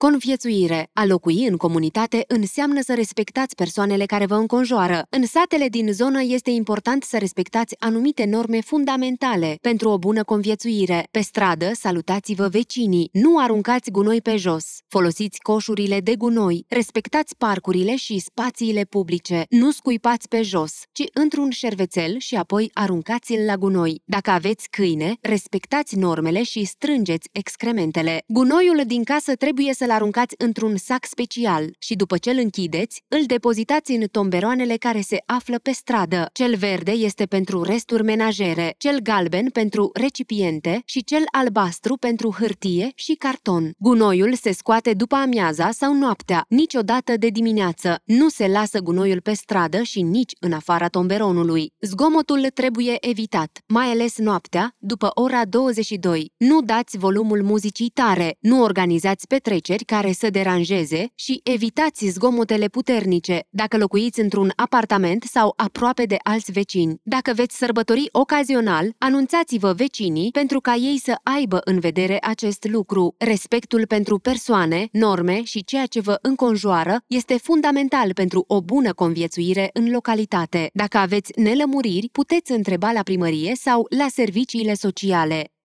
Conviețuire. A locui în comunitate înseamnă să respectați persoanele care vă înconjoară. În satele din zonă este important să respectați anumite norme fundamentale pentru o bună conviețuire. Pe stradă, salutați-vă vecinii, nu aruncați gunoi pe jos, folosiți coșurile de gunoi, respectați parcurile și spațiile publice, nu scuipați pe jos, ci într-un șervețel și apoi aruncați-l la gunoi. Dacă aveți câine, respectați normele și strângeți excrementele. Gunoiul din casă trebuie să-l aruncați într-un sac special și după ce îl închideți, îl depozitați în tomberoanele care se află pe stradă. Cel verde este pentru resturi menajere, cel galben pentru recipiente și cel albastru pentru hârtie și carton. Gunoiul se scoate după amiaza sau noaptea, niciodată de dimineață. Nu se lasă gunoiul pe stradă și nici în afara tomberonului. Zgomotul trebuie evitat, mai ales noaptea, după ora 22. Nu dați volumul muzicii tare, nu organizați petreceri care să deranjeze și evitați zgomotele puternice dacă locuiți într-un apartament sau aproape de alți vecini. Dacă veți sărbători ocazional, anunțați-vă vecinii pentru ca ei să aibă în vedere acest lucru. Respectul pentru persoane, norme și ceea ce vă înconjoară este fundamental pentru o bună conviețuire în localitate. Dacă aveți nelămuriri, puteți întreba la primărie sau la serviciile sociale.